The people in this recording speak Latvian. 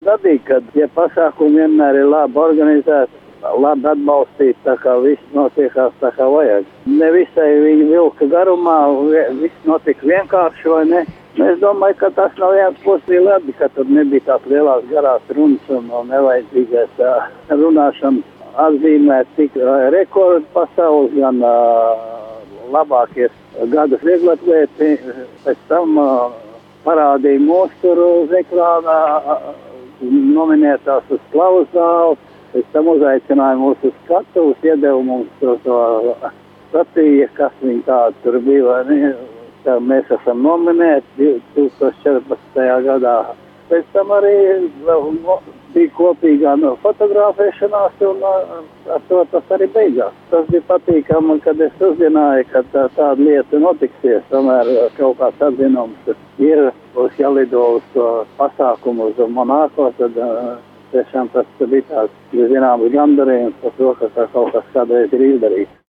dabīgi, ka tie pasākumi vienmēr ir labi organizēti, labi atbalstīti, tā kā viss notiekās tā kā vajag. Ne visai viņi vilka garumā, viss notika vienkārši, vai ne? Es domāju, ka tas no vienas puses bija labi, ka tur nebija tās lielās garās runas un nevajadzīgais runāšanas atzīmēt tik rekordu pasaules, gan labākie gadas vieglatlēti, pēc tam parādīja mūsu tur uz ekrānā nominētās uz slavas zāli, pēc tam uzaicināja mūs uz skatuves, iedeva mums to sacīja, kas viņi tādi tur bija, vai ne? Mēs esam nominēti 2014. gadā. Pēc tam arī bija kopīgā fotografēšanās un ar to tas arī beidzās. Tas bija patīkami, kad es uzzināju, ka tāda lieta notiksies. Tomēr kaut kāds atzinums ir, būs jālido uz to pasākumu uz Monako, tad tiešām tas bija tāds zināms gandarījums par to, ka kaut kas kādreiz ir izdarīts.